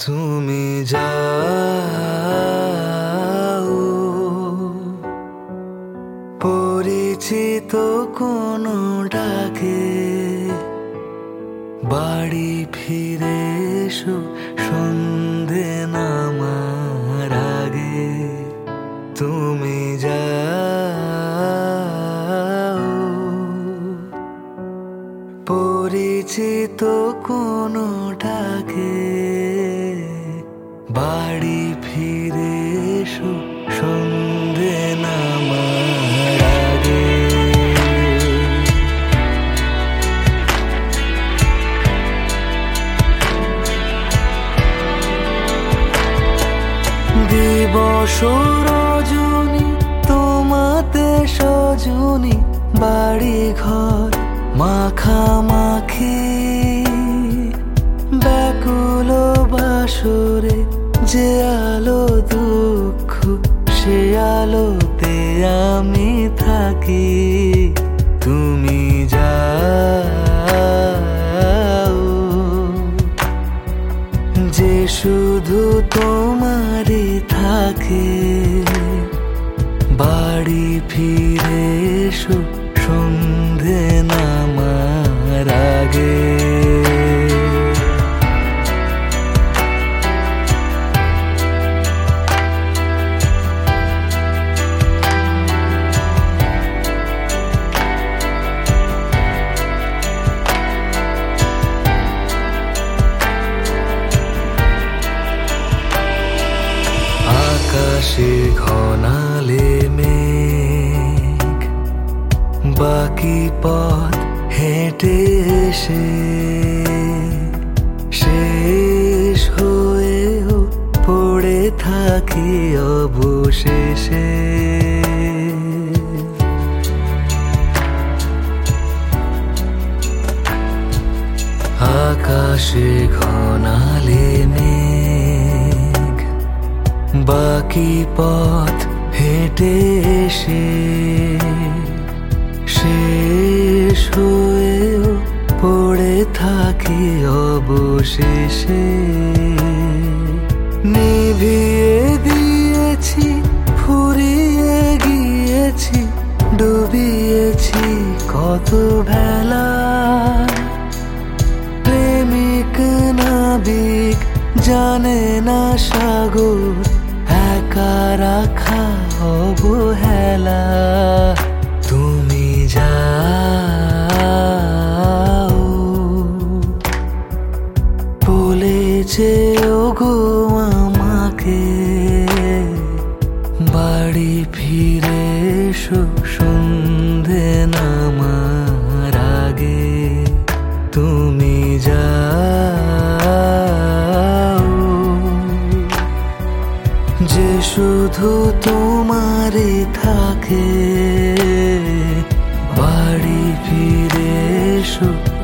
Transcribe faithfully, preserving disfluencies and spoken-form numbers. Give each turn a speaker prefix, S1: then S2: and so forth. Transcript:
S1: তুমি যাও পরিচিত কোনো ডাকে, বাড়ি ফিরে এসো সন্ধে নামার আগে। তুমি যাও পরিচিত কোনো ডাকে, বাড়ি ফিরে এসো সন্ধে নামার আগে। দিবস রজনী তোমাতে সজনী, বাড়ি ঘর মাখামাখি, ব্যাকুল বাসরে যে আলো দুঃখ সে আলোতে আমি থাকি। তুমি যাও যে শুধু তোমারই থাকে, বাড়ি ফিরে এসো সন্ধে নামার আগে। আকাশে ঘনালে মেঘ, বাকি পথ হেঁটে এসে শেষ হয়েও পড়ে থাকি অবশেষে। আকাশে ঘনালে মেঘ, বাকি পথ হেঁটে এসে শেষ হয়েও পড়ে থাকি অবশেষে। নিভিয়ে দিয়েছি ফুরিয়ে গিয়েছি, ডুবিয়েছি কত ভেলা, প্রেমিক নাবিক জানে না সাগর একা রাখা অবহেলা। তুমি যাও বলে যেও গো আমাকে, বাড়ি ফিরে এসো সন্ধে নামার আগে। তুমি যাও যে শুধু তোমারই থাকে, বাড়ি ফিরে এসো